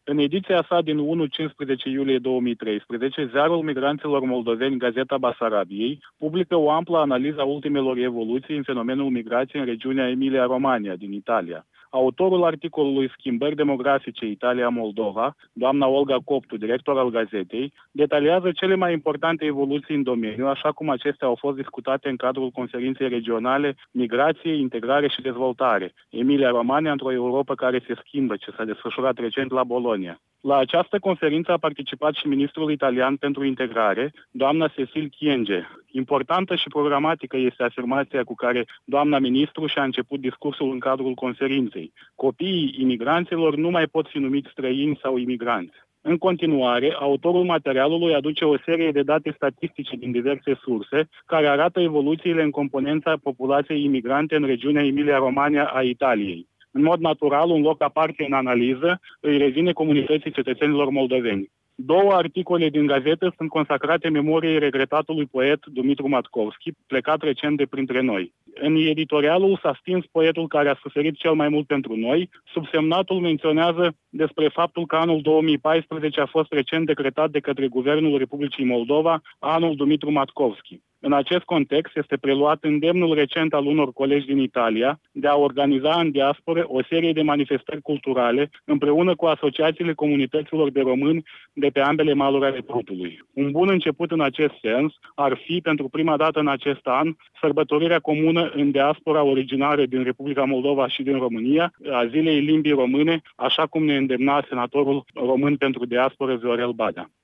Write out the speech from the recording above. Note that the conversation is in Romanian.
În ediția sa din 1-15 iulie 2013, ziarul migranților moldoveni Gazeta Basarabiei publică o amplă analiză a ultimelor evoluții în fenomenul migrației în regiunea Emilia-Romagna din Italia. Autorul articolului Schimbări demografice Italia-Moldova, doamna Olga Coptu, director al gazetei, detaliază cele mai importante evoluții în domeniu, așa cum acestea au fost discutate în cadrul conferinței regionale Migrație, Integrare și Dezvoltare, Emilia-Romagna într-o Europă care se schimbă, ce s-a desfășurat recent la Bologna. La această conferință a participat și ministrul italian pentru integrare, doamna Cecil Kyenge. Importantă și programatică este afirmația cu care doamna ministru și-a început discursul în cadrul conferinței. Copiii imigranților nu mai pot fi numiți străini sau imigranți. În continuare, autorul materialului aduce o serie de date statistice din diverse surse care arată evoluțiile în componența populației imigrante în regiunea Emilia-Romagna a Italiei. În mod natural, un loc aparte în analiză îi revine comunității cetățenilor moldoveni. 2 articole din gazetă sunt consacrate memoriei regretatului poet Dumitru Matkovski, plecat recent de printre noi. În editorialul s-a stins poetul care a suferit cel mai mult pentru noi. Subsemnatul menționează despre faptul că anul 2014 a fost recent decretat de către Guvernul Republicii Moldova anul Dumitru Matkovski. În acest context este preluat îndemnul recent al unor colegi din Italia de a organiza în diaspore o serie de manifestări culturale împreună cu asociațiile comunităților de români de pe ambele maluri ale Prutului. Un bun început în acest sens ar fi, pentru prima dată în acest an, sărbătorirea comună în diaspora originară din Republica Moldova și din România a Zilei Limbii Române, așa cum ne îndemna senatorul român pentru diasporă Viorel Badea.